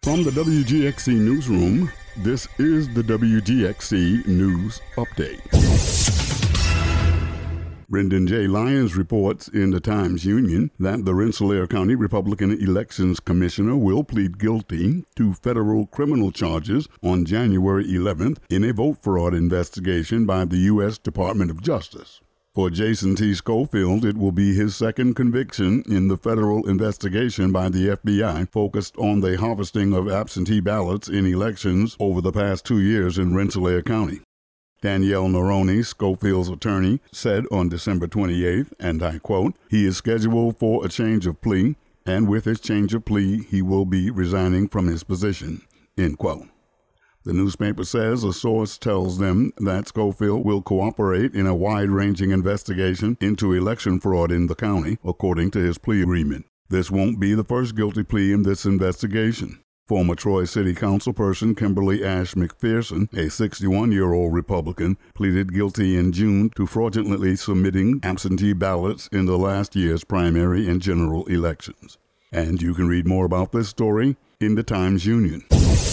From the WGXC Newsroom, this is the WGXC News Update. Brendan J. Lyons reports in the Times-Union that the Rensselaer County Republican Elections Commissioner will plead guilty to federal criminal charges on January 11th in a vote fraud investigation by the U.S. Department of Justice. For Jason T. Schofield, it will be his second conviction in the federal investigation by the FBI focused on the harvesting of absentee ballots in elections over the past 2 years in Rensselaer County. Danielle Neroni, Schofield's attorney, said on December 28th, and I quote, "He is scheduled for a change of plea, and with his change of plea, he will be resigning from his position," end quote. The newspaper says a source tells them that Schofield will cooperate in a wide-ranging investigation into election fraud in the county, according to his plea agreement. This won't be the first guilty plea in this investigation. Former Troy City Councilperson Kimberly Ash McPherson, a 61-year-old Republican, pleaded guilty in June to fraudulently submitting absentee ballots in the last year's primary and general elections. And you can read more about this story in the Times-Union.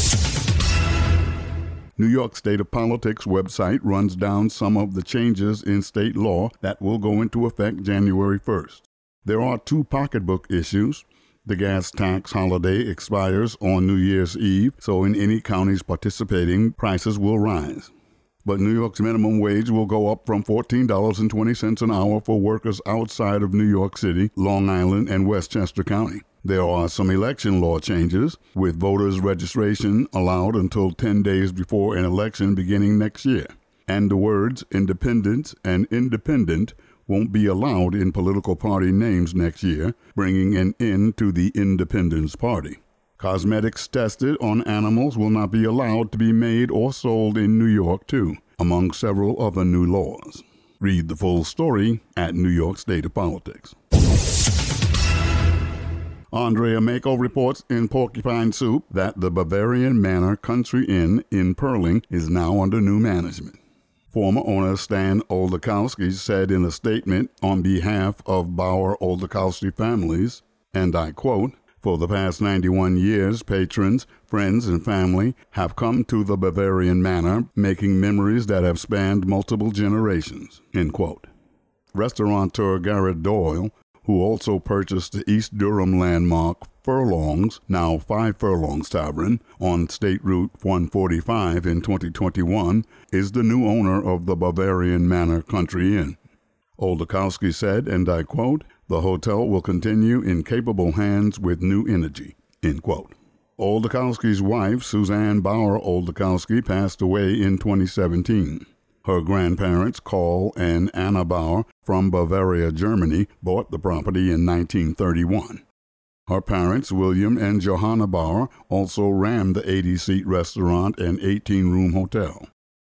New York State of Politics website runs down some of the changes in state law that will go into effect January 1st. There are 2 pocketbook issues. The gas tax holiday expires on New Year's Eve, so in any counties participating, prices will rise. But New York's minimum wage will go up from $14.20 an hour for workers outside of New York City, Long Island, and Westchester County. There are some election law changes, with voters' registration allowed until 10 days before an election beginning next year. And the words independence and independent won't be allowed in political party names next year, bringing an end to the Independence Party. Cosmetics tested on animals will not be allowed to be made or sold in New York, too, among several other new laws. Read the full story at New York State of Politics. Andrea Mako reports in Porcupine Soup that the Bavarian Manor Country Inn in Perling is now under new management. Former owner Stan Oldakowski said in a statement on behalf of Bauer Oldakowski families, and I quote, "For the past 91 years, patrons, friends, and family have come to the Bavarian Manor, making memories that have spanned multiple generations," end quote. Restaurateur Garrett Doyle, who also purchased the East Durham landmark Furlongs, now 5 Furlongs Tavern, on State Route 145 in 2021, is the new owner of the Bavarian Manor Country Inn. Oldakowski said, and I quote, "The hotel will continue in capable hands with new energy," end quote. Oldakowski's wife, Suzanne Bauer Oldakowski, passed away in 2017. Her grandparents, Carl and Anna Bauer, from Bavaria, Germany, bought the property in 1931. Her parents, William and Johanna Bauer, also ran the 80-seat restaurant and 18-room hotel.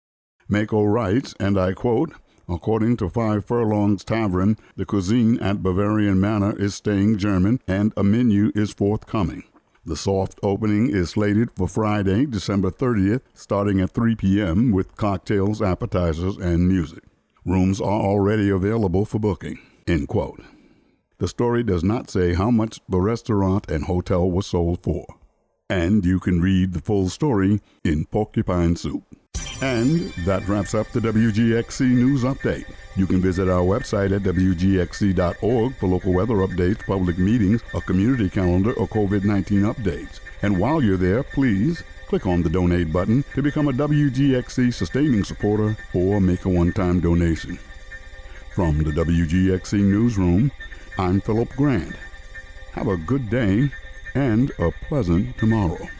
Mako writes, and I quote, "According to 5 Furlongs Tavern, the cuisine at Bavarian Manor is staying German and a menu is forthcoming. The soft opening is slated for Friday, December 30th, starting at 3 p.m. with cocktails, appetizers, and music. Rooms are already available for booking," end quote. The story does not say how much the restaurant and hotel was sold for. And you can read the full story in Porcupine Soup. And that wraps up the WGXC News Update. You can visit our website at WGXC.org for local weather updates, public meetings, a community calendar, or COVID-19 updates. And while you're there, please click on the donate button to become a WGXC sustaining supporter or make a one-time donation. From the WGXC Newsroom, I'm Philip Grant. Have a good day and a pleasant tomorrow.